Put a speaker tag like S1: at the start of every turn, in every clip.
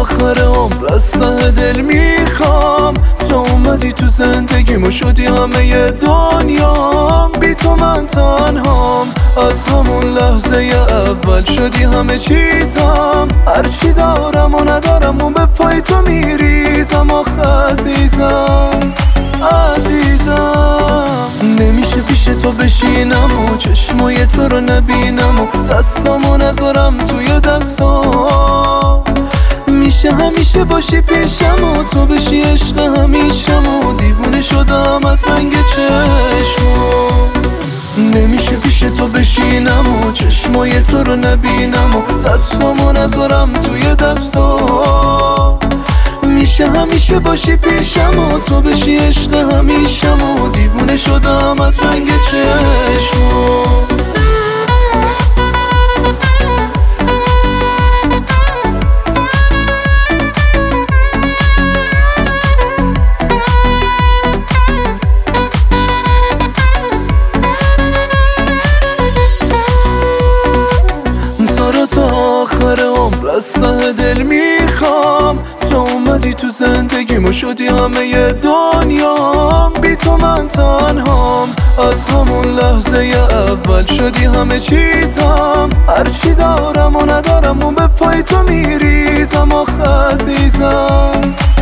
S1: آخر عمر از ته دل میخوام تو اومدی تو زندگیمو شدی همه دنیام بی تو من تنهام از همون لحظه اول شدی همه چیزم هرچی دارم و ندارم اون به پای تو میریزم آخ عزیزم نمیشه پیش تو بشینم و چشمای تو رو نبینم و دستامو نذارم توی دستام میشه همیشه باشی پیشم و تو بشی عشق همیشم و دیوونه شدم از رنگ چشمو نمیشه پیش تو بشینم و چشمای تو رو نبینم و دستامو نذارم توی دستام میشه همیشه باشی پیشم و تو بشی عشق همیشم و دیوونه شدم از رنگ چشمو تا آخر عمر از ته دل میخوام تو اومدی تو زندگیمو شدی همه دنیام بی تو من تنهام از همون لحظه اول شدی همه چیزم هرچی دارم و ندارم اون به پای تو میریزم آخ عزیزم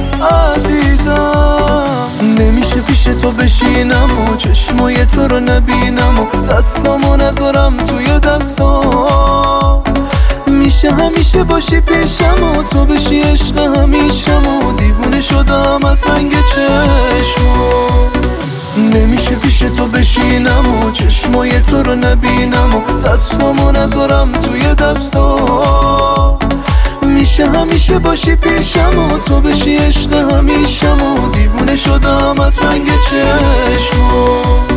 S1: نمیشه پیش تو بشینم و چشمای تو رو نبینم و دستامو نذارم توی دستام میشه همیشه باشی پیشم و تو بشی عشق همیشم و دیوونه شدم از رنگ چشمو نمیشه پیش تو بشینم و چشمای تو رو نبینم و دستامو نذارم توی دستام میشه همیشه باشی پیشم و تو بشی عشق همیشم و دیوونه شدم از رنگ چشمو